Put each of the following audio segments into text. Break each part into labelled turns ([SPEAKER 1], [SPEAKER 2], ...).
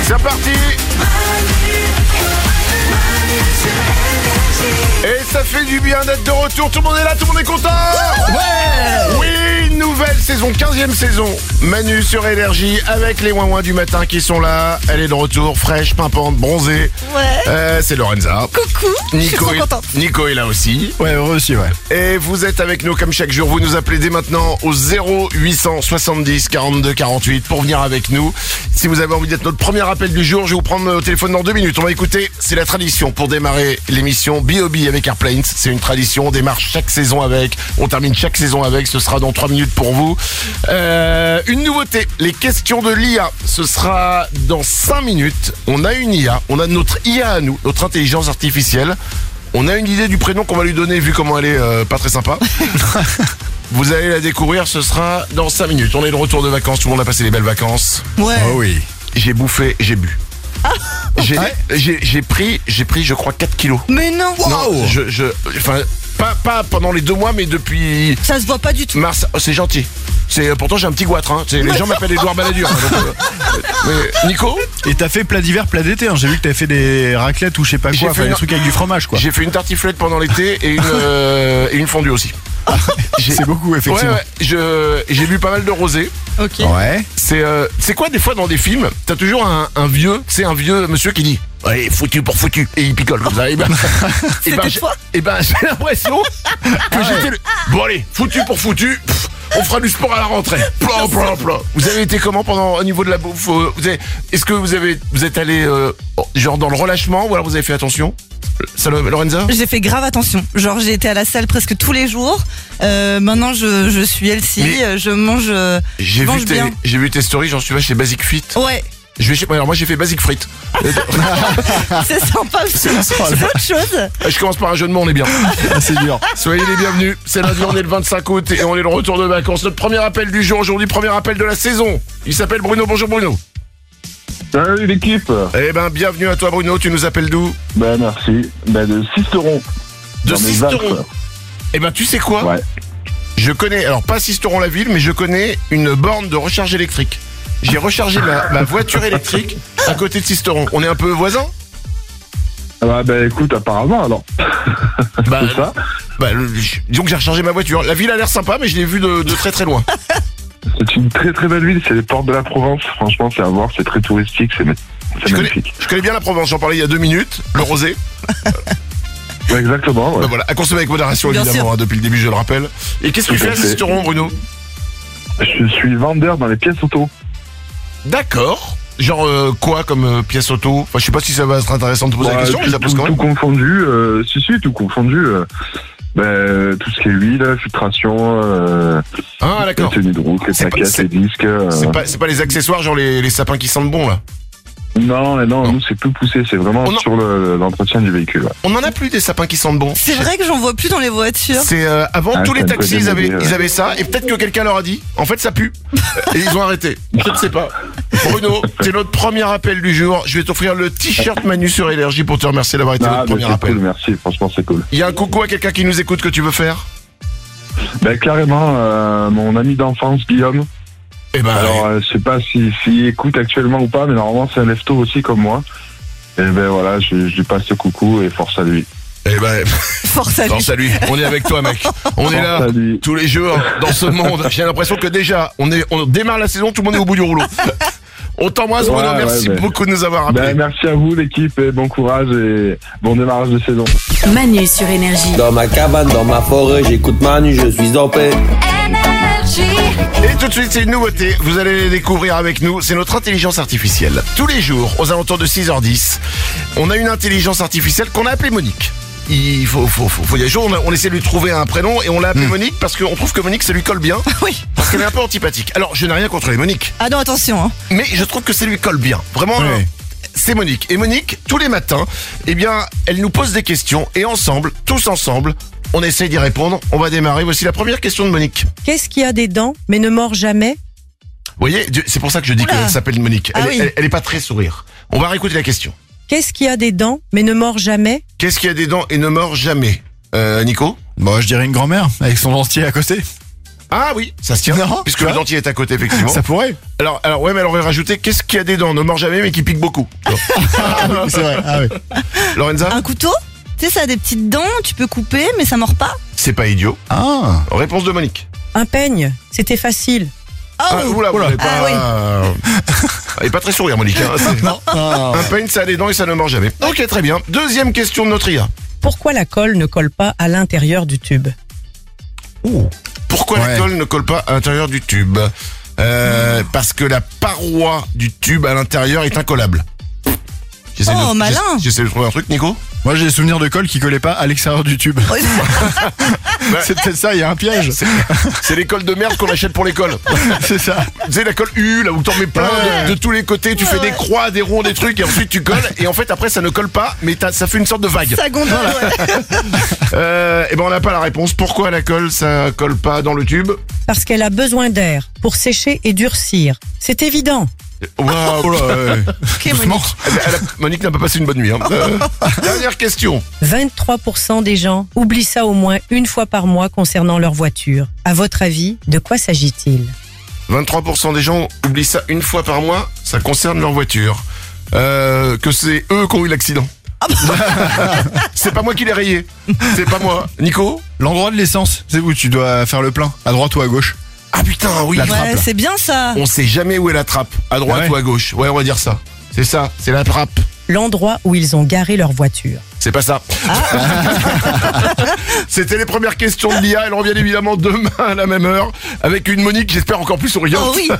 [SPEAKER 1] C'est parti. Et ça fait du bien d'être de retour. Tout le monde est là, tout le monde est content. Ouais. Oui, nouvelle saison, 15e saison. Manu sur Énergie avec les ouin-ouin du matin qui sont là. Elle est de retour, fraîche, pimpante, bronzée.
[SPEAKER 2] Ouais.
[SPEAKER 1] C'est Lorenza.
[SPEAKER 2] Coucou. Je suis trop contente.
[SPEAKER 1] Nico est là aussi.
[SPEAKER 3] Ouais, heureux aussi, ouais.
[SPEAKER 1] Et vous êtes avec nous comme chaque jour. Vous nous appelez dès maintenant au 0870 42 48 pour venir avec nous. Si vous avez envie d'être notre premier appel du jour, je vais vous prendre au téléphone dans 2 minutes. On va écouter, c'est la tradition pour démarrer l'émission B.O.B. avec Airplanes. C'est une tradition, on démarre chaque saison avec, on termine chaque saison avec, ce sera dans 3 minutes pour vous. Une nouveauté, les questions de l'IA, ce sera dans 5 minutes. On a une IA, on a notre IA à nous, notre intelligence artificielle. On a une idée du prénom qu'on va lui donner vu comment elle est pas très sympa. Vous allez la découvrir, ce sera dans 5 minutes. On est de retour de vacances, tout le monde a passé des belles vacances.
[SPEAKER 2] Ouais.
[SPEAKER 3] Oh oui.
[SPEAKER 1] J'ai bouffé, j'ai bu. J'ai pris, je crois, 4 kilos.
[SPEAKER 2] Mais non.
[SPEAKER 1] Non, enfin, pas pendant les 2 mois, mais depuis
[SPEAKER 2] Ça se voit pas du tout.
[SPEAKER 1] mars. Oh, c'est gentil. Pourtant j'ai un petit goitre, hein. Les gens m'appellent Édouard Balladur. Mais Nico,
[SPEAKER 3] Et t'as fait plat d'hiver, plat d'été, hein. J'ai vu que t'avais fait des raclettes ou je sais pas
[SPEAKER 1] J'ai
[SPEAKER 3] quoi,
[SPEAKER 1] fait
[SPEAKER 3] enfin,
[SPEAKER 1] une-
[SPEAKER 3] des trucs avec du fromage, quoi.
[SPEAKER 1] j'ai fait une tartiflette pendant l'été et une fondue aussi.
[SPEAKER 3] C'est beaucoup, effectivement.
[SPEAKER 1] Ouais, j'ai bu pas mal de rosé.
[SPEAKER 2] Ok.
[SPEAKER 3] Ouais.
[SPEAKER 1] C'est quoi des fois dans des films, t'as toujours un vieux, c'est un vieux monsieur qui dit ouais, foutu pour foutu, et il picole comme ça. Et ben, j'ai l'impression que j'étais le... Bon allez, foutu pour foutu, on fera du sport à la rentrée. Plan, plan, plan. Vous avez été comment au niveau de la bouffe? Est-ce que vous êtes allé genre dans le relâchement ou alors vous avez fait attention? Ça, Lorenza?
[SPEAKER 2] J'ai fait grave attention. Genre j'ai été à la salle presque tous les jours. Maintenant je suis healthy.
[SPEAKER 1] Mais
[SPEAKER 2] Je mange.
[SPEAKER 1] J'ai
[SPEAKER 2] mange bien.
[SPEAKER 1] vu tes stories, j'en suis là chez Basic Fit.
[SPEAKER 2] Ouais.
[SPEAKER 1] Alors moi j'ai fait Basic Frites.
[SPEAKER 2] C'est sympa aussi. C'est autre chose.
[SPEAKER 1] Je commence par un jeu de mots, on est bien.
[SPEAKER 3] C'est dur.
[SPEAKER 1] Soyez les bienvenus, c'est lundi, on est le 25 août et on est de retour de vacances. Notre premier appel du jour aujourd'hui, premier appel de la saison. Il s'appelle Bruno, bonjour Bruno.
[SPEAKER 4] Salut l'équipe.
[SPEAKER 1] Eh ben bienvenue à toi Bruno, tu nous appelles d'où?
[SPEAKER 4] Ben merci. Ben de Sisteron.
[SPEAKER 1] De
[SPEAKER 4] Dans mes
[SPEAKER 1] Sisteron.
[SPEAKER 4] Alpes.
[SPEAKER 1] Eh ben tu sais quoi?
[SPEAKER 4] Ouais.
[SPEAKER 1] Je connais, alors pas Sisteron la ville, mais je connais une borne de recharge électrique. J'ai rechargé ma voiture électrique à côté de Sisteron. On est un peu voisins?
[SPEAKER 4] Ah ben écoute, apparemment alors.
[SPEAKER 1] Bah,
[SPEAKER 4] C'est ça.
[SPEAKER 1] Disons que j'ai rechargé ma voiture. La ville a l'air sympa, mais je l'ai vue de très très loin.
[SPEAKER 4] C'est une très très belle ville, c'est les portes de la Provence. Franchement, c'est à voir, c'est très touristique, c'est magnifique.
[SPEAKER 1] Je connais bien la Provence, j'en parlais il y a 2 minutes. Le rosé.
[SPEAKER 4] Ouais, exactement, ouais.
[SPEAKER 1] Ben voilà, à consommer avec modération
[SPEAKER 2] Bien
[SPEAKER 1] évidemment, hein, depuis le début je le rappelle. Et qu'est-ce que tu
[SPEAKER 4] Tout
[SPEAKER 1] fais
[SPEAKER 4] à
[SPEAKER 1] à
[SPEAKER 4] fait.
[SPEAKER 1] Sisteron Bruno?
[SPEAKER 4] Je suis vendeur dans les pièces auto.
[SPEAKER 1] D'accord. Genre quoi comme pièce auto? Enfin je sais pas si ça va être intéressant de te poser la question, mais ça pose quand
[SPEAKER 4] tout
[SPEAKER 1] même.
[SPEAKER 4] confondu, si, tout confondu. Ben, tout ce qui est huile, filtration,
[SPEAKER 1] Ah d'accord.
[SPEAKER 4] tenue de route, les
[SPEAKER 1] C'est pas-
[SPEAKER 4] plaquettes,
[SPEAKER 1] c'est-
[SPEAKER 4] les disques.
[SPEAKER 1] C'est pas les accessoires genre les sapins qui sentent bon là.
[SPEAKER 4] Non, nous c'est plus poussé, c'est vraiment
[SPEAKER 1] Oh, non.
[SPEAKER 4] sur l'entretien du véhicule. Ouais.
[SPEAKER 1] On en a plus des sapins qui sentent bon.
[SPEAKER 2] C'est vrai que j'en vois plus dans les voitures.
[SPEAKER 1] C'est avant
[SPEAKER 4] Ah,
[SPEAKER 1] tous les
[SPEAKER 4] ça me
[SPEAKER 1] taxis
[SPEAKER 4] fait démoder, ouais.
[SPEAKER 1] ils avaient ça et peut-être que quelqu'un leur a dit en fait ça pue et ils ont arrêté. Je ne sais pas. Bruno, c'est notre premier appel du jour. Je vais t'offrir le t-shirt Manu sur Énergie pour te remercier d'avoir été
[SPEAKER 4] Ah,
[SPEAKER 1] notre
[SPEAKER 4] ben,
[SPEAKER 1] premier
[SPEAKER 4] c'est
[SPEAKER 1] appel.
[SPEAKER 4] cool, merci, franchement c'est cool.
[SPEAKER 1] Il y a un coucou à quelqu'un qui nous écoute que tu veux faire?
[SPEAKER 4] Ben carrément, mon ami d'enfance Guillaume.
[SPEAKER 1] Eh ben
[SPEAKER 4] Alors je sais pas s'il écoute actuellement ou pas, mais normalement c'est un lefto aussi comme moi. Et ben voilà, je lui passe ce coucou et force à lui.
[SPEAKER 1] eh ben
[SPEAKER 2] Force à lui.
[SPEAKER 1] force à lui. On est avec toi mec. On est là
[SPEAKER 4] Force à lui.
[SPEAKER 1] tous les jours dans ce monde. J'ai l'impression que déjà on démarre la saison, tout le monde est au bout du rouleau. On t'embrasse Bruno,
[SPEAKER 4] Ouais,
[SPEAKER 1] merci
[SPEAKER 4] ouais,
[SPEAKER 1] beaucoup de nous avoir appelés.
[SPEAKER 4] Ben merci à vous l'équipe et bon courage et bon démarrage de saison.
[SPEAKER 5] Manu sur Énergie.
[SPEAKER 6] Dans ma cabane, dans ma forêt, j'écoute Manu, je suis en paix.
[SPEAKER 1] Et tout de suite, c'est une nouveauté. Vous allez les découvrir avec nous. C'est notre intelligence artificielle. Tous les jours, aux alentours de 6h10, on a une intelligence artificielle qu'on a appelée Monique. Il faut y aller. On essaie de lui trouver un prénom et on l'a appelée Monique parce qu'on trouve que Monique, ça lui colle bien.
[SPEAKER 2] Oui.
[SPEAKER 1] Parce qu'elle est un peu antipathique. Alors, je n'ai rien contre les Moniques,
[SPEAKER 2] Ah non, attention. Hein.
[SPEAKER 1] mais je trouve que ça lui colle bien. Vraiment.
[SPEAKER 3] Ouais.
[SPEAKER 1] C'est Monique. Et Monique, tous les matins, eh bien, elle nous pose des questions et ensemble, tous ensemble, on essaie d'y répondre. On va démarrer. Voici la première question de Monique.
[SPEAKER 7] Qu'est-ce qui a des dents mais ne mord jamais?
[SPEAKER 1] Vous voyez, c'est pour ça que je dis
[SPEAKER 2] Oula.
[SPEAKER 1] qu'elle s'appelle Monique.
[SPEAKER 2] Ah
[SPEAKER 1] Elle,
[SPEAKER 2] oui.
[SPEAKER 1] elle est pas très sourire. On va réécouter la question.
[SPEAKER 7] Qu'est-ce qui a des dents mais ne mord jamais?
[SPEAKER 1] Qu'est-ce qui a des dents et ne mord jamais? Nico?
[SPEAKER 3] Bon, je dirais une grand-mère avec son dentier à côté.
[SPEAKER 1] Ah oui, ça se tient.
[SPEAKER 3] Non,
[SPEAKER 1] puisque
[SPEAKER 3] tu
[SPEAKER 1] le
[SPEAKER 3] vois.
[SPEAKER 1] dentier est à côté, effectivement.
[SPEAKER 3] Ça pourrait.
[SPEAKER 1] Alors ouais, mais elle aurait rajouté qu'est-ce qu'il y a des dents, ne mord jamais, mais qui pique beaucoup.
[SPEAKER 3] C'est vrai. Ah oui.
[SPEAKER 1] Lorenza,
[SPEAKER 2] Un couteau, tu sais, ça a des petites dents, tu peux couper, mais ça mord pas.
[SPEAKER 1] c'est pas idiot.
[SPEAKER 3] Ah.
[SPEAKER 1] Réponse de Monique.
[SPEAKER 7] Un peigne, c'était facile.
[SPEAKER 2] Oh,
[SPEAKER 1] Ah, oula, vous n'avez pas... Elle est pas très sourire, Monique. Hein.
[SPEAKER 3] Non.
[SPEAKER 1] Un peigne, ça a des dents et ça ne mord jamais. Ok, très bien. Deuxième question de notre IA.
[SPEAKER 7] Pourquoi la colle ne colle pas à l'intérieur du tube?
[SPEAKER 1] Pourquoi la
[SPEAKER 3] Ouais.
[SPEAKER 1] colle ne colle pas à l'intérieur du tube Parce que la paroi du tube à l'intérieur est incollable.
[SPEAKER 2] Oh, malin.
[SPEAKER 1] J'essaie de trouver un truc, Nico.
[SPEAKER 3] Moi, j'ai des souvenirs de colle qui collaient pas à l'extérieur du tube. C'est peut-être ça, il y a un piège.
[SPEAKER 1] C'est les colles de merde qu'on achète pour l'école.
[SPEAKER 3] C'est ça.
[SPEAKER 1] Tu sais, la colle U, là où t'en mets plein
[SPEAKER 3] Ouais.
[SPEAKER 1] de tous les côtés, tu fais des croix, des ronds, des trucs, et ensuite tu colles, et en fait après ça ne colle pas, mais ça fait une sorte de vague.
[SPEAKER 2] Ça gondole, ouais.
[SPEAKER 1] Et ben on n'a pas la réponse. Pourquoi la colle, ça colle pas dans le tube?
[SPEAKER 7] Parce qu'elle a besoin d'air pour sécher et durcir. C'est évident.
[SPEAKER 1] Waouh.
[SPEAKER 3] Oh là, ouais.
[SPEAKER 2] Ok,
[SPEAKER 3] Doucement.
[SPEAKER 2] Monique.
[SPEAKER 1] Monique n'a pas passé une bonne nuit. Hein. Dernière question.
[SPEAKER 7] 23% des gens oublient ça au moins une fois par mois concernant leur voiture. À votre avis, de quoi s'agit-il?
[SPEAKER 1] 23% des gens oublient ça une fois par mois. Ça concerne leur voiture. Que c'est eux qui ont eu l'accident. C'est pas moi qui l'ai rayé. C'est pas moi. Nico?
[SPEAKER 3] L'endroit de l'essence, c'est où tu dois faire le plein, à droite ou à gauche.
[SPEAKER 1] Ah putain, oui.
[SPEAKER 3] La trappe,
[SPEAKER 2] Ouais,
[SPEAKER 3] là.
[SPEAKER 2] c'est bien ça.
[SPEAKER 1] On sait jamais où est la trappe. À droite
[SPEAKER 3] Ah ouais.
[SPEAKER 1] ou à gauche. Ouais, on va dire ça. C'est ça. C'est la trappe.
[SPEAKER 7] L'endroit où ils ont garé leur voiture.
[SPEAKER 1] C'est pas ça. C'était les premières questions de l'IA. Elles reviennent évidemment demain à la même heure avec une Monique, j'espère, encore plus souriante.
[SPEAKER 2] Oh oui.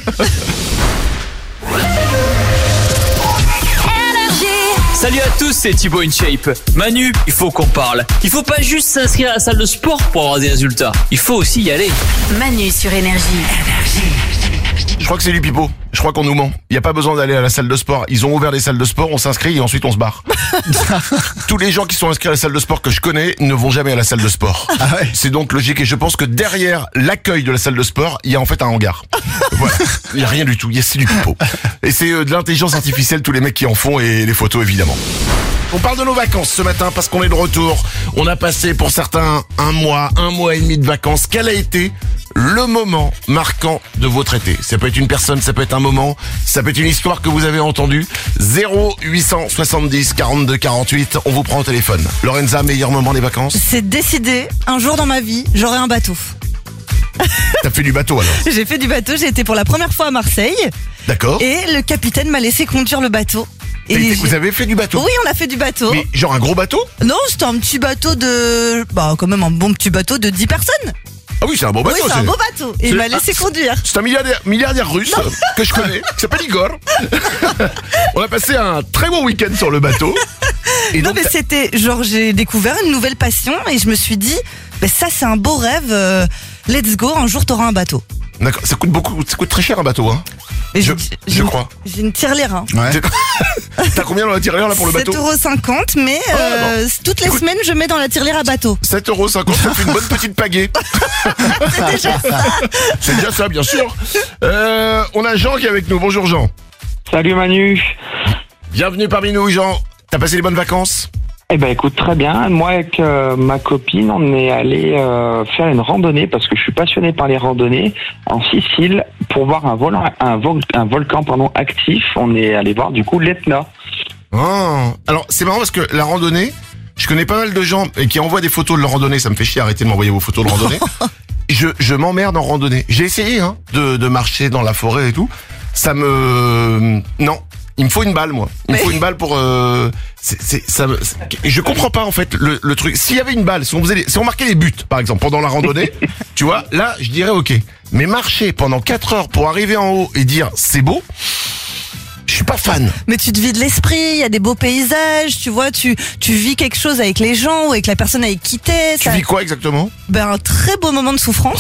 [SPEAKER 5] Salut à tous, c'est Thibaut InShape. Manu, il faut qu'on parle. Il faut pas juste s'inscrire à la salle de sport pour avoir des résultats. Il faut aussi y aller.
[SPEAKER 8] Manu sur Énergie.
[SPEAKER 1] Je crois que c'est lui, Pipo. Je crois qu'on nous ment. Il n'y a pas besoin d'aller à la salle de sport. Ils ont ouvert les salles de sport, on s'inscrit et ensuite on se barre. Tous les gens qui sont inscrits à la salle de sport que je connais ne vont jamais à la salle de sport.
[SPEAKER 3] Ah ouais.
[SPEAKER 1] C'est donc logique et je pense que derrière l'accueil de la salle de sport, il y a en fait un hangar. Voilà. Il n'y a rien du tout. C'est du Pipo. Et c'est de l'intelligence artificielle, tous les mecs qui en font et les photos évidemment. On parle de nos vacances ce matin parce qu'on est de retour. On a passé pour certains un mois et demi de vacances. Quel a été le moment marquant de votre été? Ça peut être une personne, ça peut être un moment, ça peut être une histoire que vous avez entendue. 0870 42 48, on vous prend au téléphone. Lorenza, meilleur moment des vacances?
[SPEAKER 2] C'est décidé, un jour dans ma vie, j'aurai un bateau.
[SPEAKER 1] T'as fait du bateau alors?
[SPEAKER 2] J'ai fait du bateau, j'ai été pour la première fois à Marseille
[SPEAKER 1] D'accord.
[SPEAKER 2] et le capitaine m'a laissé conduire le bateau. Et
[SPEAKER 1] Vous avez fait du bateau?
[SPEAKER 2] Oui, on a fait du bateau.
[SPEAKER 1] Mais genre un gros bateau?
[SPEAKER 2] Non, c'était un petit bateau de... Bah, quand même un bon petit bateau de 10 personnes.
[SPEAKER 1] Ah oui, c'est un bon bateau.
[SPEAKER 2] Oui, c'est un beau bateau. Et il m'a laissé conduire.
[SPEAKER 1] C'est un milliardaire russe que je connais, qui s'appelle Igor. On a passé un très bon week-end sur le bateau. Et
[SPEAKER 2] Non,
[SPEAKER 1] donc,
[SPEAKER 2] mais c'était... Genre, j'ai découvert une nouvelle passion et je me suis dit, bah, ça, c'est un beau rêve. Let's go, un jour, t'auras un bateau.
[SPEAKER 1] d'accord, ça coûte très cher un bateau, hein.
[SPEAKER 2] Et
[SPEAKER 1] Je
[SPEAKER 2] j'ai-
[SPEAKER 1] crois.
[SPEAKER 2] J'ai une tirelire. Hein.
[SPEAKER 3] Ouais.
[SPEAKER 1] T'as combien dans la tirelire là pour le bateau?
[SPEAKER 2] 7,50 €, mais toutes les semaines, je mets dans la tirelire à bateau.
[SPEAKER 1] 7,50 €, ça fait une bonne petite pagaie.
[SPEAKER 2] C'est déjà ça.
[SPEAKER 1] C'est déjà ça, bien sûr. On a Jean qui est avec nous. Bonjour Jean.
[SPEAKER 9] Salut Manu.
[SPEAKER 1] Bienvenue parmi nous Jean. T'as passé les bonnes vacances?
[SPEAKER 9] Eh ben écoute, très bien. Moi avec ma copine, on est allé faire une randonnée parce que je suis passionné par les randonnées en Sicile pour voir un volcan actif. On est allé voir du coup l'Etna.
[SPEAKER 1] Oh. Alors c'est marrant parce que la randonnée, je connais pas mal de gens qui envoient des photos de leur randonnée. Ça me fait chier, arrêtez de m'envoyer vos photos de randonnée. Je m'emmerde en randonnée. J'ai essayé de marcher dans la forêt et tout. Non. Il me faut une balle, moi. Il me faut une balle pour... je comprends pas, en fait, le truc. S'il y avait une balle, si on marquait les buts, par exemple, pendant la randonnée, tu vois, là, je dirais ok. Mais marcher pendant 4 heures pour arriver en haut et dire c'est beau, je suis pas fan.
[SPEAKER 2] Mais tu te vides l'esprit, il y a des beaux paysages, tu vois, tu vis quelque chose avec les gens ou avec la personne avec qui t'es.
[SPEAKER 1] Tu vis quoi exactement?
[SPEAKER 2] Ben, un très beau moment de souffrance.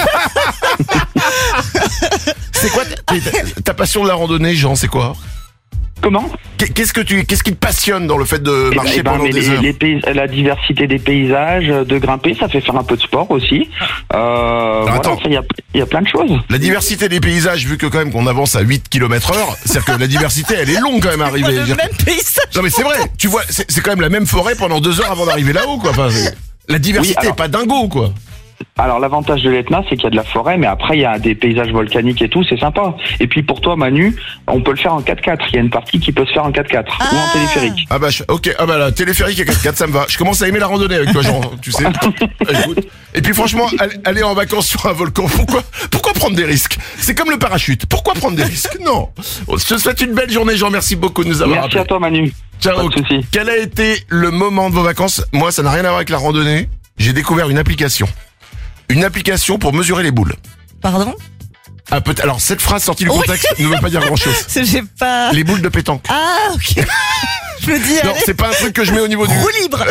[SPEAKER 1] C'est quoi ta passion de la randonnée, Jean, c'est quoi?
[SPEAKER 9] Comment?
[SPEAKER 1] Qu'est-ce qui te passionne dans le fait de marcher pendant
[SPEAKER 9] mais
[SPEAKER 1] des heures?
[SPEAKER 9] la diversité des paysages, de grimper, ça fait faire un peu de sport aussi. Voilà,
[SPEAKER 1] attends.
[SPEAKER 9] il y a plein de choses.
[SPEAKER 1] La diversité des paysages, vu que quand même qu'on avance à 8 km/h, c'est-à-dire que la diversité, elle est longue quand même à
[SPEAKER 2] Tu vois
[SPEAKER 1] arriver.
[SPEAKER 2] le même paysage.
[SPEAKER 1] Non mais c'est vrai, tu vois, c'est quand même la même forêt pendant 2 heures avant d'arriver là-haut, quoi. Enfin, la diversité
[SPEAKER 9] Oui, alors-
[SPEAKER 1] est pas dingo, quoi.
[SPEAKER 9] Alors l'avantage de l'Etna, c'est qu'il y a de la forêt, mais après il y a des paysages volcaniques et tout, c'est sympa. Et puis pour toi, Manu, on peut le faire en 4x4. Il y a une partie qui peut se faire en 4x4 ou en téléphérique.
[SPEAKER 1] Ah bah ok, ah bah la téléphérique et 4x4 ça me va. Je commence à aimer la randonnée avec toi, Jean, tu sais. Écoute. Et puis franchement, aller en vacances sur un volcan, pourquoi prendre des risques? C'est comme le parachute. Pourquoi prendre des risques? Non. Je te souhaite une belle journée, Jean. Merci beaucoup de nous avoir
[SPEAKER 9] Merci
[SPEAKER 1] appelé.
[SPEAKER 9] à toi, Manu.
[SPEAKER 1] Ciao.
[SPEAKER 9] Pas de soucis.
[SPEAKER 1] Quel a été le moment de vos vacances? Moi, ça n'a rien à voir avec la randonnée. J'ai découvert une application. Une application pour mesurer les boules.
[SPEAKER 2] Pardon?
[SPEAKER 1] Ah, peut-être. Alors, cette phrase sortie du contexte ne veut pas dire grand-chose.
[SPEAKER 2] J'ai pas...
[SPEAKER 1] Les boules de pétanque.
[SPEAKER 2] Ah, ok. Je me dis,
[SPEAKER 1] Non,
[SPEAKER 2] allez,
[SPEAKER 1] c'est pas un truc que je mets au niveau du...
[SPEAKER 2] roue libre.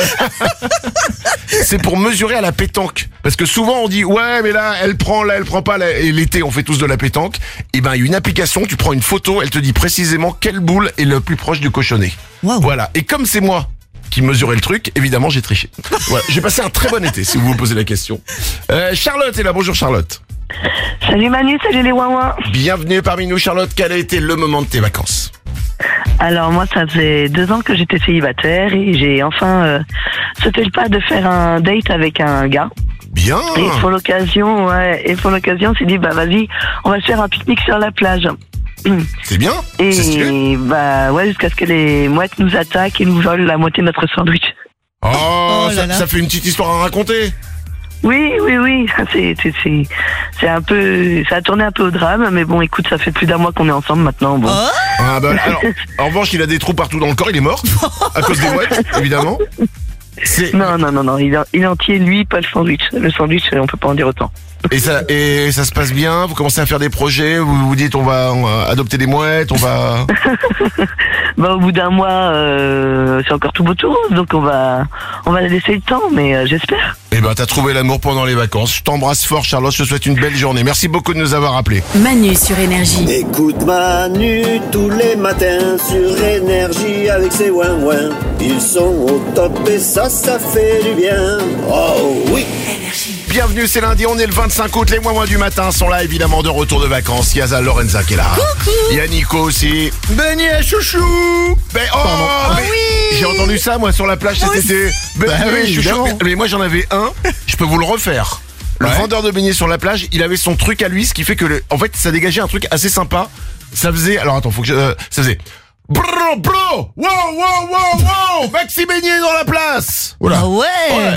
[SPEAKER 1] C'est pour mesurer à la pétanque. Parce que souvent on dit ouais mais là elle prend pas là. Et l'été on fait tous de la pétanque. Et ben il y a une application, tu prends une photo, elle te dit précisément quelle boule est le plus proche du cochonnet.
[SPEAKER 2] Waouh.
[SPEAKER 1] Voilà. Et comme c'est moi qui mesurais le truc, évidemment j'ai triché. Voilà. J'ai passé un très bon été si vous vous posez la question. Charlotte est là, bonjour Charlotte.
[SPEAKER 8] Salut Manu, salut les ouin-ouin.
[SPEAKER 1] Bienvenue parmi nous Charlotte, quel a été le moment de tes vacances?
[SPEAKER 8] Alors moi ça faisait 2 ans que j'étais célibataire et j'ai enfin sauté le pas de faire un date avec un gars.
[SPEAKER 1] Bien.
[SPEAKER 8] Et pour l'occasion, on s'est dit bah vas-y, on va se faire un pique-nique sur la plage.
[SPEAKER 1] C'est bien. C'est stylé.
[SPEAKER 8] Et bah ouais, jusqu'à ce que les mouettes nous attaquent et nous volent la moitié de notre sandwich.
[SPEAKER 1] Oh,
[SPEAKER 2] là là.
[SPEAKER 1] ça fait une petite histoire à raconter.
[SPEAKER 8] Oui, c'est un peu, ça a tourné un peu au drame, mais bon, écoute, ça fait plus d'1 mois qu'on est ensemble maintenant, bon.
[SPEAKER 2] Oh,
[SPEAKER 1] Ah bah, alors, en revanche, il a des trous partout dans le corps, il est mort. À cause des mouettes, évidemment.
[SPEAKER 8] Non, il est entier, lui, pas le sandwich. Le sandwich, on peut pas en dire autant.
[SPEAKER 1] Et ça se passe bien, vous commencez à faire des projets, vous vous dites on va adopter des mouettes, on va...
[SPEAKER 8] Bah, au bout d'1 mois, c'est encore tout beau tout rose, donc on va laisser le temps, mais j'espère.
[SPEAKER 1] Eh ben t'as trouvé l'amour pendant les vacances. Je t'embrasse fort Charlotte, je te souhaite une belle journée. Merci beaucoup de nous avoir appelés.
[SPEAKER 10] Manu sur Énergie.
[SPEAKER 6] Écoute Manu tous les matins sur Énergie avec ses ouin-ouin. Ils sont au top et ça fait du bien. Oh oui.
[SPEAKER 1] Bienvenue, c'est lundi, on est le 25 août, les mois du matin sont là évidemment de retour de vacances. Il y a Lorenza qui est là.
[SPEAKER 2] coucou.
[SPEAKER 1] Il y a Nico aussi.
[SPEAKER 3] Beignet chouchou.
[SPEAKER 1] Mais
[SPEAKER 2] oui.
[SPEAKER 1] j'ai entendu ça moi sur la plage
[SPEAKER 2] Moi
[SPEAKER 1] cet été.
[SPEAKER 3] Bah oui,
[SPEAKER 1] chouchou.
[SPEAKER 3] évidemment.
[SPEAKER 1] Mais moi j'en avais un, je peux vous le refaire. Le
[SPEAKER 3] Ouais.
[SPEAKER 1] vendeur de beignets sur la plage, il avait son truc à lui, ce qui fait que en fait ça dégageait un truc assez sympa. Ça faisait, alors attends, faut que ça faisait bro, wow, Maxi Beignet dans la place.
[SPEAKER 2] Ah ouais.
[SPEAKER 1] Ouais.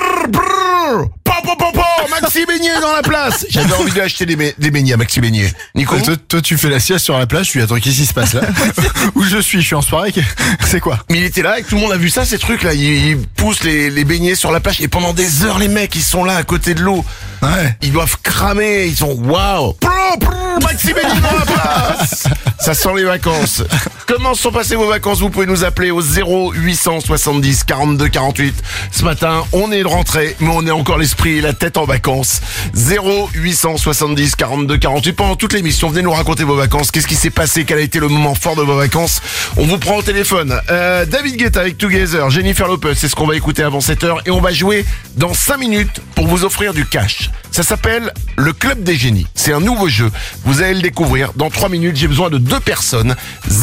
[SPEAKER 1] Maxi Beignet dans la place. J'avais envie d'acheter des beignets à Maxi Beignet. Nico,
[SPEAKER 3] Toi, tu fais la sieste sur la plage, tu dis attends, qu'est-ce qui se passe là? Où je suis en soirée, c'est quoi?
[SPEAKER 1] mais il était là et tout le monde a vu ça, ces trucs là. Ils poussent les beignets sur la plage et pendant des heures les mecs ils sont là à côté de l'eau.
[SPEAKER 3] Ouais.
[SPEAKER 1] Ils doivent cramer, ils sont waouh. Maxi Beignet dans la place. Ça sent les vacances. Comment sont passées vos vacances? Vous pouvez nous appeler au 0870 42 48. Ce matin, on est de rentrée, mais on est encore l'esprit et la tête en vacances. 0870 42 48. Pendant toute l'émission, venez nous raconter vos vacances. Qu'est-ce qui s'est passé? Quel a été le moment fort de vos vacances? On vous prend au téléphone. David Guetta avec Together, Jennifer Lopez, c'est ce qu'on va écouter avant 7h. Et on va jouer dans 5 minutes pour vous offrir du cash. Ça s'appelle le Club des Génies. C'est un nouveau jeu. Vous allez le découvrir dans 3 minutes. J'ai besoin de 2 personnes.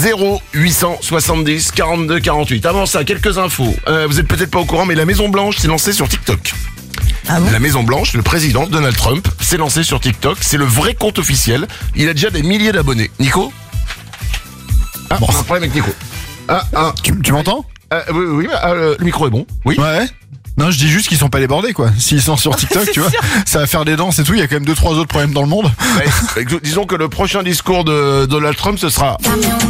[SPEAKER 1] 0870 42 48. Avant ça, quelques infos. Vous êtes peut-être pas au courant, mais la Maison Blanche s'est lancée sur TikTok.
[SPEAKER 2] Ah bon?
[SPEAKER 1] La Maison Blanche, le président Donald Trump, s'est lancé sur TikTok. C'est le vrai compte officiel. Il a déjà des milliers d'abonnés. Nico? Ah, bon, un problème avec Nico.
[SPEAKER 3] Tu m'entends?
[SPEAKER 1] Oui, le micro est bon. Oui.
[SPEAKER 3] Ouais. Non, je dis juste qu'ils sont pas débordés, quoi. S'ils sont sur TikTok, tu vois, ça va faire des danses et tout. Il y a quand même 2-3 autres problèmes dans le monde.
[SPEAKER 1] Ouais, disons que le prochain discours de Donald Trump, ce sera...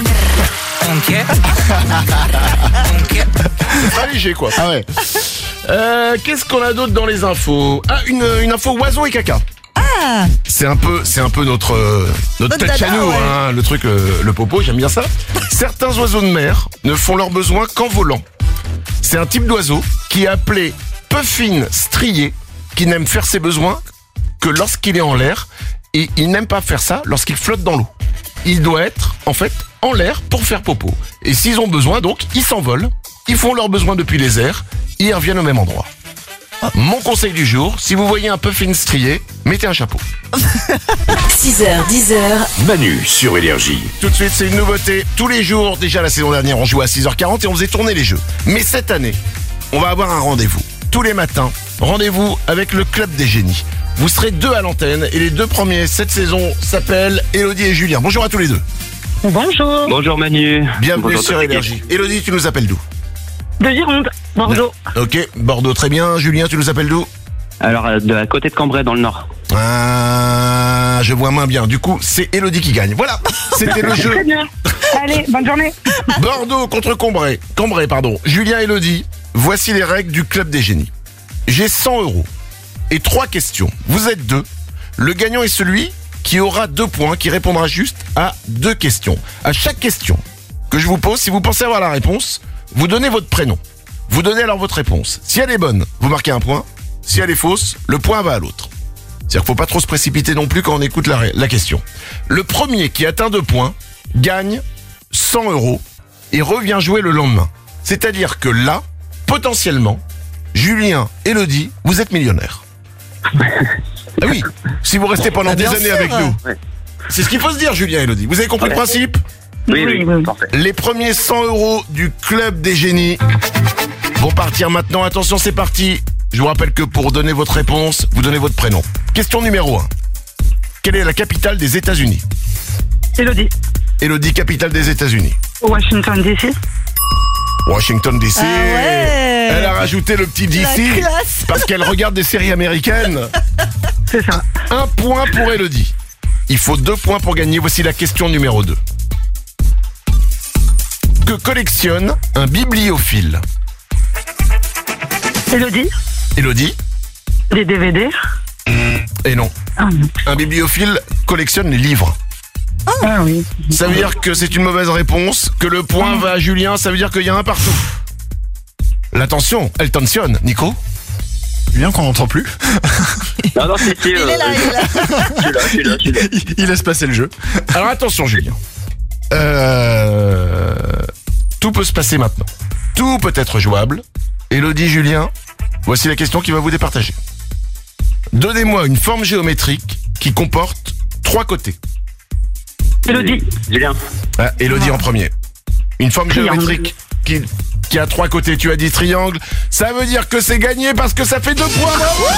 [SPEAKER 1] C'est pas léger, quoi.
[SPEAKER 3] Ah ouais.
[SPEAKER 1] Qu'est-ce qu'on a d'autre dans les infos? Ah, une info oiseau et caca.
[SPEAKER 2] Ah,
[SPEAKER 1] C'est un peu notre touch à
[SPEAKER 2] dada,
[SPEAKER 1] nous,
[SPEAKER 2] ouais.
[SPEAKER 1] hein, le truc, le popo, j'aime bien ça. Certains oiseaux de mer ne font leurs besoins qu'en volant. C'est un type d'oiseau qui est appelé puffin strié, qui n'aime faire ses besoins que lorsqu'il est en l'air, et il n'aime pas faire ça lorsqu'il flotte dans l'eau. Il doit être, en fait, en l'air pour faire popo. Et s'ils ont besoin, donc, ils s'envolent, ils font leurs besoins depuis les airs, et ils reviennent au même endroit. Mon conseil du jour, si vous voyez un puffin strié, mettez un chapeau.
[SPEAKER 10] 6h, 10h.
[SPEAKER 11] Manu sur Énergie.
[SPEAKER 1] Tout de suite, c'est une nouveauté. Tous les jours, déjà la saison dernière, on jouait à 6h40 et on faisait tourner les jeux. Mais cette année, on va avoir un rendez-vous. Tous les matins, rendez-vous avec le Club des Génies. Vous serez 2 à l'antenne et les 2 premiers cette saison s'appellent Elodie et Julien. Bonjour à tous les 2.
[SPEAKER 11] Bonjour.
[SPEAKER 9] Bonjour Manu.
[SPEAKER 1] Bienvenue
[SPEAKER 9] Bonjour
[SPEAKER 1] sur
[SPEAKER 9] toute l'équipe.
[SPEAKER 1] Énergie. Elodie, tu nous appelles d'où?
[SPEAKER 11] De Gironde, Bordeaux.
[SPEAKER 1] Ok, Bordeaux, très bien. Julien, tu nous appelles d'où?
[SPEAKER 9] Alors, à côté de Cambrai, dans le Nord.
[SPEAKER 1] Ah, je vois moins bien. Du coup, c'est Elodie qui gagne. Voilà, c'était le jeu.
[SPEAKER 11] Très bien. Allez, bonne journée.
[SPEAKER 1] Bordeaux contre Cambrai. Cambrai, pardon. Julien et Elodie, voici les règles du Club des Génies. J'ai 100 € et 3 questions. Vous êtes 2. Le gagnant est celui qui aura 2 points, qui répondra juste à 2 questions. À chaque question que je vous pose, si vous pensez avoir la réponse, vous donnez votre prénom. Vous donnez alors votre réponse. Si elle est bonne, vous marquez un point. Si elle est fausse, le point va à l'autre. C'est-à-dire qu'il ne faut pas trop se précipiter non plus quand on écoute la question. Le premier qui atteint 2 points gagne 100 € et revient jouer le lendemain. C'est-à-dire que là, potentiellement, Julien, Elodie, vous êtes millionnaires. Ah oui, si vous restez pendant des
[SPEAKER 2] bien
[SPEAKER 1] années
[SPEAKER 2] sûr.
[SPEAKER 1] avec nous.
[SPEAKER 9] Ouais.
[SPEAKER 1] C'est ce qu'il faut se dire, Julien et Elodie. Vous avez compris le principe?
[SPEAKER 9] Oui, parfait.
[SPEAKER 1] Les premiers 100 € du Club des Génies vont partir maintenant. Attention, c'est parti. Je vous rappelle que pour donner votre réponse, vous donnez votre prénom. Question numéro 1. Quelle est la capitale des États-Unis?
[SPEAKER 11] Elodie.
[SPEAKER 1] Elodie, capitale des États-Unis.
[SPEAKER 11] Washington DC.
[SPEAKER 1] Washington DC.
[SPEAKER 2] Ah ouais.
[SPEAKER 1] Elle a rajouté le petit
[SPEAKER 2] La
[SPEAKER 1] DC
[SPEAKER 2] classe.
[SPEAKER 1] parce qu'elle regarde des séries américaines.
[SPEAKER 11] C'est ça.
[SPEAKER 1] 1 point pour Elodie. Il faut 2 points pour gagner. Voici la question numéro 2. Que collectionne un bibliophile?
[SPEAKER 11] Elodie.
[SPEAKER 1] Elodie?
[SPEAKER 11] Des DVD.
[SPEAKER 1] Et non.
[SPEAKER 11] Ah,
[SPEAKER 1] Un bibliophile collectionne les livres.
[SPEAKER 11] ah oui.
[SPEAKER 1] Ça veut dire que c'est une mauvaise réponse, que le point va à Julien, ça veut dire qu'il y a un partout. L'attention, elle tensionne. Nico?
[SPEAKER 3] Julien qu'on n'entend plus.
[SPEAKER 9] Non, si,
[SPEAKER 2] Il est là, il est là.
[SPEAKER 9] Je suis là.
[SPEAKER 3] Il laisse passer le jeu.
[SPEAKER 1] Alors attention Julien. Tout peut se passer maintenant. Tout peut être jouable. Elodie, Julien, voici la question qui va vous départager. Donnez-moi une forme géométrique qui comporte 3 côtés.
[SPEAKER 11] Elodie.
[SPEAKER 9] Julien.
[SPEAKER 1] Ah, Elodie en premier. Une forme
[SPEAKER 11] Triangle.
[SPEAKER 1] géométrique qui a 3 côtés. Tu as dit triangle. Ça veut dire que c'est gagné parce que ça fait 2 points.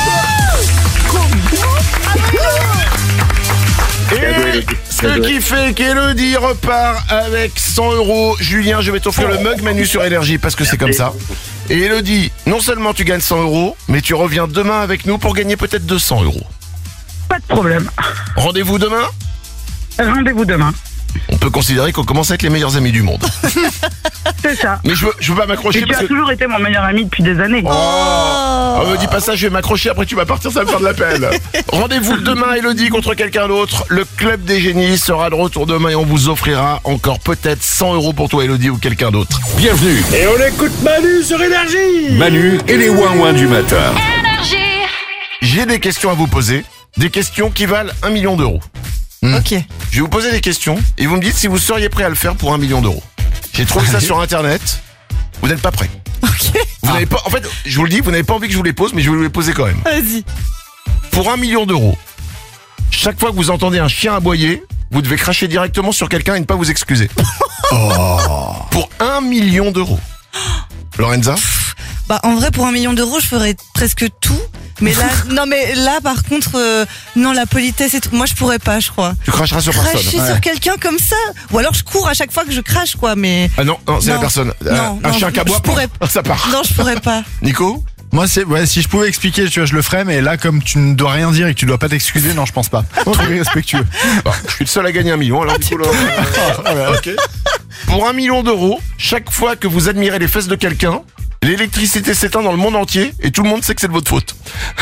[SPEAKER 1] Et ce qui fait qu'Elodie repart avec 100 €. Julien, je vais t'offrir le mug Manu sur Énergie parce que c'est comme ça. Et Elodie, non seulement tu gagnes 100 €, mais tu reviens demain avec nous pour gagner peut-être 200 €.
[SPEAKER 11] Pas de problème.
[SPEAKER 1] Rendez-vous demain.
[SPEAKER 11] Rendez-vous demain.
[SPEAKER 1] On peut considérer qu'on commence à être les meilleurs amis du monde.
[SPEAKER 11] C'est ça.
[SPEAKER 1] Mais je veux pas m'accrocher
[SPEAKER 11] Et tu
[SPEAKER 1] parce
[SPEAKER 11] as
[SPEAKER 1] que...
[SPEAKER 11] toujours été mon meilleur ami depuis des années.
[SPEAKER 1] Oh, me dis pas ça, je vais m'accrocher, après tu vas partir, ça va me faire de la peine. Rendez-vous demain, Elodie, contre quelqu'un d'autre. Le Club des Génies sera de retour demain et on vous offrira encore peut-être 100 € pour toi, Elodie, ou quelqu'un d'autre.
[SPEAKER 12] Bienvenue. Et on écoute Manu sur Énergie. Manu et les ouin-ouin du matin.
[SPEAKER 1] J'ai des questions à vous poser, des questions qui valent 1 million d'euros.
[SPEAKER 2] Ok.
[SPEAKER 1] Je vais vous poser des questions et vous me dites si vous seriez prêt à le faire pour 1 million d'euros. J'ai trouvé ça sur internet. Vous n'êtes pas prêt.
[SPEAKER 2] Ok.
[SPEAKER 1] Vous n'avez pas, en fait, je vous le dis, vous n'avez pas envie que je vous les pose, mais je vais vous les poser quand même.
[SPEAKER 2] Vas-y.
[SPEAKER 1] Pour 1 million d'euros, chaque fois que vous entendez un chien aboyer, vous devez cracher directement sur quelqu'un et ne pas vous excuser. Pour 1 million d'euros. Lorenza?
[SPEAKER 2] Bah, en vrai, pour 1 million d'euros, je ferais presque tout. Mais là, non, mais là, par contre, non, la politesse et tout. Moi, je pourrais pas, je crois.
[SPEAKER 1] Tu cracheras sur personne.
[SPEAKER 2] Cracher sur quelqu'un comme ça. Ou alors, je cours à chaque fois que je crache, quoi, mais.
[SPEAKER 1] Ah non, c'est
[SPEAKER 2] Non.
[SPEAKER 1] la personne.
[SPEAKER 2] Non,
[SPEAKER 1] un
[SPEAKER 2] non,
[SPEAKER 1] chien qui aboie,
[SPEAKER 2] je pourrais-
[SPEAKER 1] ça part.
[SPEAKER 2] Non, je pourrais pas.
[SPEAKER 1] Nico?
[SPEAKER 3] Moi, si je pouvais expliquer, tu vois, je le ferais, mais là, comme tu ne dois rien dire et que tu dois pas t'excuser, non, je pense pas. Trop respectueux.
[SPEAKER 1] Bon, je suis le seul à gagner 1 million, alors du coup, là, ok. Pour 1 million d'euros, chaque fois que vous admirez les fesses de quelqu'un, l'électricité s'éteint dans le monde entier et tout le monde sait que c'est de votre faute.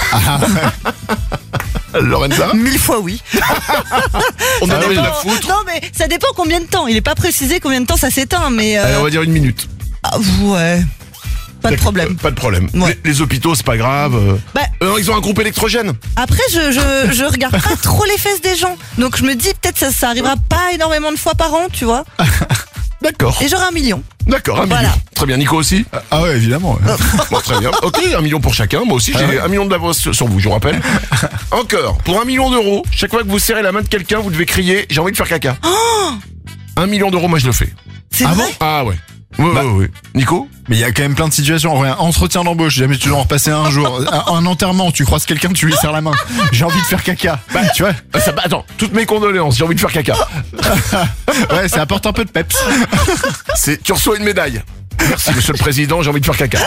[SPEAKER 1] Lorenza?
[SPEAKER 2] 1000 fois oui.
[SPEAKER 1] On a
[SPEAKER 2] Ça
[SPEAKER 1] de la
[SPEAKER 2] dépend-
[SPEAKER 1] foutre.
[SPEAKER 2] Non, mais ça dépend combien de temps. Il est pas précisé combien de temps ça s'éteint, mais.
[SPEAKER 1] Allez, on va dire 1 minute.
[SPEAKER 2] Ah, ouais. Pas de problème.
[SPEAKER 1] Pas de problème.
[SPEAKER 2] Ouais.
[SPEAKER 1] Les hôpitaux, c'est pas grave.
[SPEAKER 2] Bah,
[SPEAKER 1] Ils ont un groupe électrogène.
[SPEAKER 2] après, je regarde pas trop les fesses des gens. Donc, je me dis, peut-être ça arrivera pas énormément de fois par an, tu vois.
[SPEAKER 1] D'accord.
[SPEAKER 2] Et j'aurai 1 million.
[SPEAKER 1] D'accord, 1 million.
[SPEAKER 2] Voilà.
[SPEAKER 1] Très bien, Nico aussi?
[SPEAKER 3] Ah ouais, évidemment. Ouais.
[SPEAKER 1] Bon, très bien. Ok, 1 million pour chacun. Moi aussi, j'ai 1 million d'avance sur vous, je vous rappelle. Encore, pour 1 million d'euros, chaque fois que vous serrez la main de quelqu'un, vous devez crier « J'ai envie de faire caca ». 1 million d'euros, moi je le fais.
[SPEAKER 2] C'est
[SPEAKER 3] Ah
[SPEAKER 2] vrai.
[SPEAKER 3] bon
[SPEAKER 1] Ah ouais. Oui. Nico?
[SPEAKER 3] Mais il y a quand même plein de situations. En vrai, un entretien d'embauche, jamais tu dois en repasser un jour. Un enterrement, tu croises quelqu'un, tu lui serres la main. J'ai envie de faire caca. Tu vois.
[SPEAKER 1] Attends, toutes mes condoléances, j'ai envie de faire caca.
[SPEAKER 3] Ouais, ça apporte un peu de peps.
[SPEAKER 1] Tu reçois une médaille. Merci monsieur le président, j'ai envie de faire caca.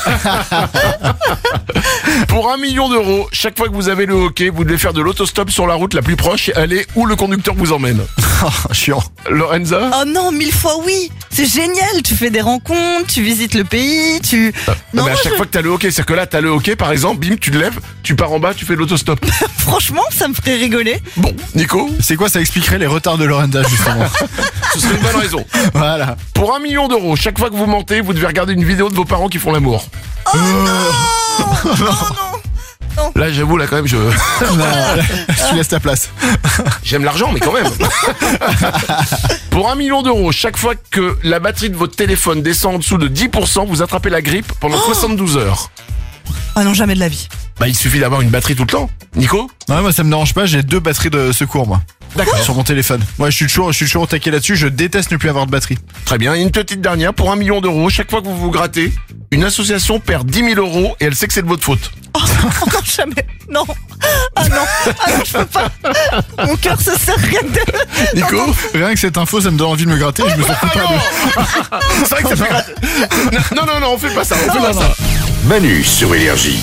[SPEAKER 1] Pour 1 million d'euros, chaque fois que vous avez le hockey, vous devez faire de l'autostop sur la route la plus proche et aller où le conducteur vous emmène.
[SPEAKER 3] Chiant.
[SPEAKER 1] Lorenza?
[SPEAKER 2] Oh non, 1000 fois oui. C'est génial. Tu fais des rencontres, tu visites le pays,
[SPEAKER 1] Non, mais à chaque fois que t'as le hockey, c'est-à-dire que là t'as le hockey par exemple, bim, tu te lèves, tu pars en bas, tu fais de l'autostop.
[SPEAKER 2] Franchement, ça me ferait rigoler.
[SPEAKER 1] Bon, Nico?
[SPEAKER 3] C'est quoi, ça expliquerait les retards de Lorenza justement.
[SPEAKER 1] Ce serait une bonne raison.
[SPEAKER 3] Voilà.
[SPEAKER 1] Pour 1 million d'euros, chaque fois que vous mentez, vous devez regarder une vidéo de vos parents qui font l'amour.
[SPEAKER 2] Oh non.
[SPEAKER 1] Là, j'avoue, là, quand même,
[SPEAKER 3] Non, tu laisses ta place.
[SPEAKER 1] J'aime l'argent, mais quand même. Pour 1 million d'euros, chaque fois que la batterie de votre téléphone descend en dessous de 10%, vous attrapez la grippe pendant 72 heures.
[SPEAKER 2] Ah non, jamais de la vie.
[SPEAKER 1] Il suffit d'avoir une batterie tout le temps. Nico?
[SPEAKER 3] Ouais, moi ça me dérange pas, j'ai 2 batteries de secours moi.
[SPEAKER 1] D'accord.
[SPEAKER 3] Sur mon téléphone. Moi je suis toujours au taquet là-dessus, je déteste ne plus avoir de batterie.
[SPEAKER 1] Très bien, une petite dernière, pour 1 million d'euros, chaque fois que vous vous grattez, une association perd 10 000 euros et elle sait que c'est de votre faute.
[SPEAKER 2] Oh non, jamais. Non. Ah non, je peux pas. Mon cœur se serre rien que
[SPEAKER 1] Nico?
[SPEAKER 3] Rien que cette info, ça me donne envie de me gratter, je me sens coupable.
[SPEAKER 1] C'est vrai que ça fait gratter. Non, on fait pas ça, ça.
[SPEAKER 12] Manu sur Énergie.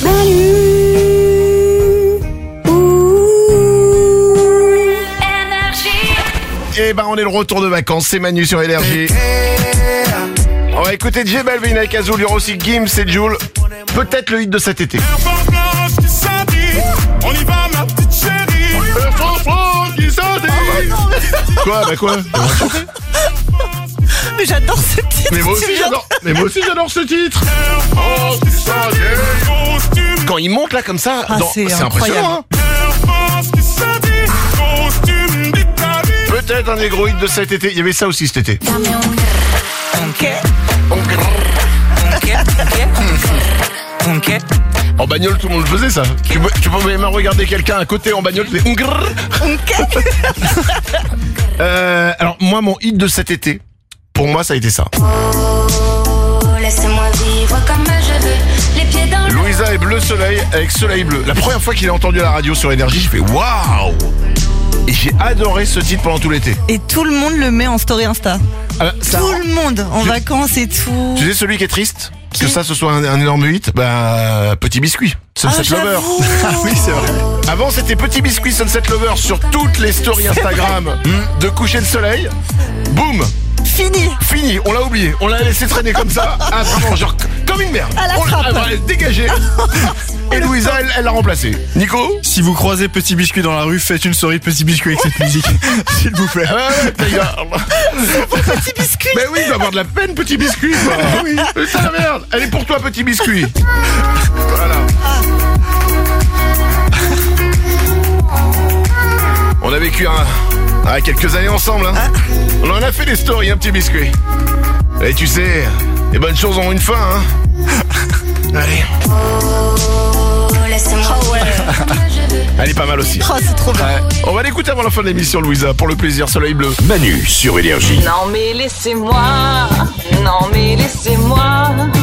[SPEAKER 1] Et on est le retour de vacances, c'est Manu sur Énergie. On va écouter J Balvin avec Azul, il y aura aussi Gims et Jul. Peut-être le hit de cet été.
[SPEAKER 13] On y va ma petite chérie.
[SPEAKER 1] Quoi?
[SPEAKER 2] Mais j'adore ce titre.
[SPEAKER 1] Mais moi aussi j'adore ce titre. Quand il monte là comme ça, c'est impressionnant. Peut-être un des gros hits de cet été. Il y avait ça aussi cet été. En bagnole, tout le monde le faisait ça. Tu peux même regarder quelqu'un à côté en bagnole. Alors moi, mon hit de cet été, pour moi, ça a été ça.
[SPEAKER 14] Laisse-moi vivre comme je veux. Les pieds dans l'eau.
[SPEAKER 1] Louisa et Bleu Soleil avec Soleil Bleu. La première fois qu'il a entendu à la radio sur Énergie, j'ai fait waouh. Et j'ai adoré ce titre pendant tout l'été.
[SPEAKER 2] Et tout le monde le met en story Insta. Tout le monde en vacances et tout.
[SPEAKER 1] Tu sais celui qui est triste que ça ce soit un énorme hit, Petit Biscuit, Sunset Lover.
[SPEAKER 3] Oui, c'est vrai.
[SPEAKER 1] Avant c'était Petit Biscuit, Sunset Lover sur toutes les stories Instagram de coucher le soleil. Boum. Fini, on l'a oublié, on l'a laissé traîner comme ça, vraiment genre comme une merde. On l'a dégagé. Et Louisa, elle l'a remplacé. Nico?
[SPEAKER 3] Si vous croisez Petit Biscuit dans la rue, faites une story de Petit Biscuit avec cette musique, s'il vous plaît.
[SPEAKER 2] Petit Biscuit.
[SPEAKER 1] Mais oui, il doit avoir de la peine, Petit Biscuit. Oui. Putain la merde, elle est pour toi, Petit Biscuit. Voilà. On a vécu quelques années ensemble. On en a fait des stories, Petit Biscuit. Et tu sais, les bonnes choses ont une fin. Allez. Elle est pas mal aussi.
[SPEAKER 2] Oh, c'est trop bien.
[SPEAKER 1] On va l'écouter avant la fin de l'émission, Louisa, pour le plaisir, Soleil Bleu.
[SPEAKER 12] Manu sur Énergie.
[SPEAKER 15] Non mais laissez-moi,